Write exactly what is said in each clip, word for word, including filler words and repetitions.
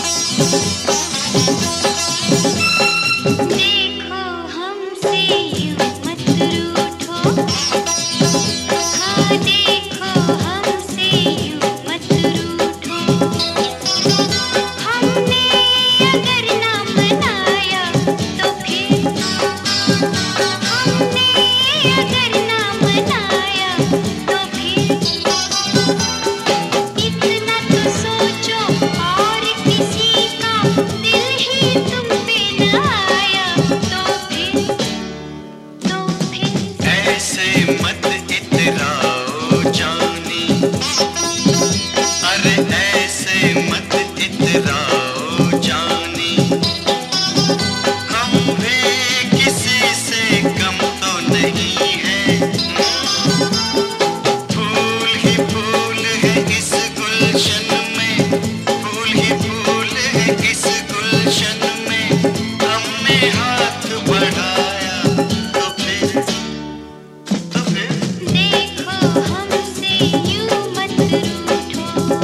देखो हमसे यूं मत रूठो, हाँ देखो हमसे यूं मत रूठो। हमने अगर ना मनाया तो फिर, हमने अगर ना मनाया तो फिर, इतना तो सोचो और किसी का दिल ही तुम पे न आया तो फिर, तो फिर ऐसे मत इतराओ जानी, अरे ऐसे मत इतराओ जानी। हम भी किसी से कम तो नहीं है, फूल ही फूल है इस गुलशन में, फूल ही फूल है इस गुलशन में। हमने हाथ बढ़ाया तो फिर, तो फिर देखो हमसे यूं मत रूठो।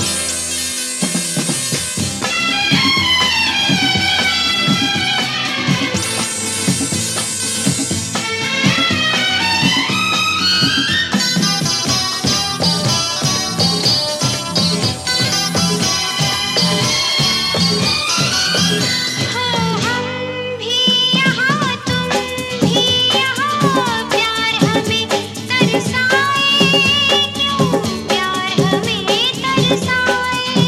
हो हम भी यहाँ तुम भी यहाँ, प्यार हमें तरसाए क्यों, प्यार हमें तरसाए।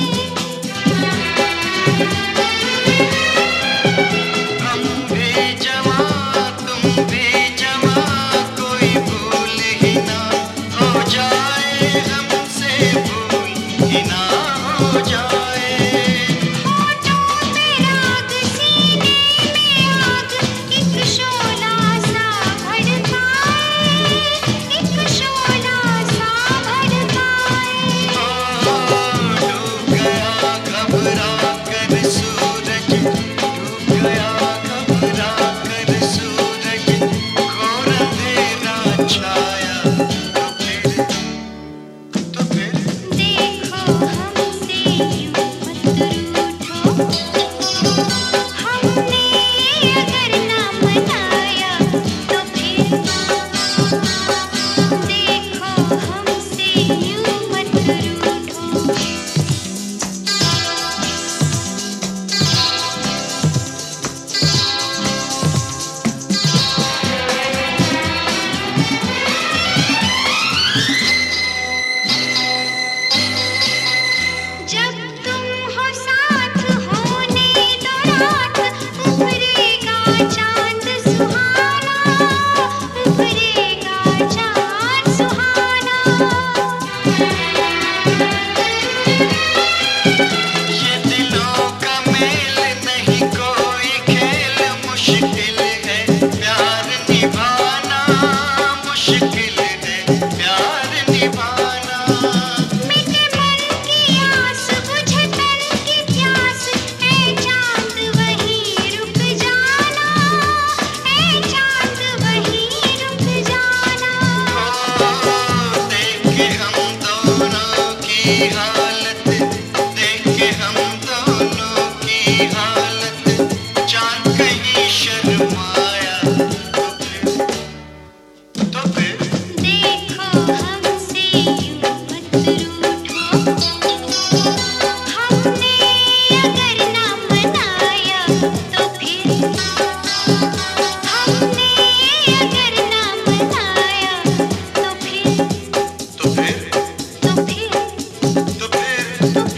हम भी जवां तुम भी जवां, कोई भूल ही ना हो जाए हमसे, भूल ही ना हो जाए। होठों पे राग सीने में आग, एक शोला सा भड़काए, एक शोला सा भड़काए। डूब गया घबरा कर सूरज, डूब गया घबरा कर सूरज, घोर अंधेरा छाया तो फिर, तो फिर देखो हमसे यूं मत रूठो, हमने अगर ना मनाया तो फिर, देखो हमसे यूं मत रूठो। जब तुम हो साथ होने दो रात, उभरेगा चांद सुहाना, उभरेगा चांद सुहाना। ये दिलों का मेल नहीं कोई खेल, मुश्किल है प्यार निभाना, मुश्किल है प्यार निभाना। मिटे मन की आस, बुझे तन की प्यास, ऐ चांद वहीं रुक जाना, ऐ चांद वहीं रुक जाना। देख के हम दोनों की हालत, देख के हम दोनों की हालत, चांद कहीं शर्माया तो फिर, तो फिर देखो हमसे यूं मत रूठो, हमने अगर ना मनाया तो फिर, हमने अगर ना मनाया तो फिर, तो फिर तो फिर, तो फिर तो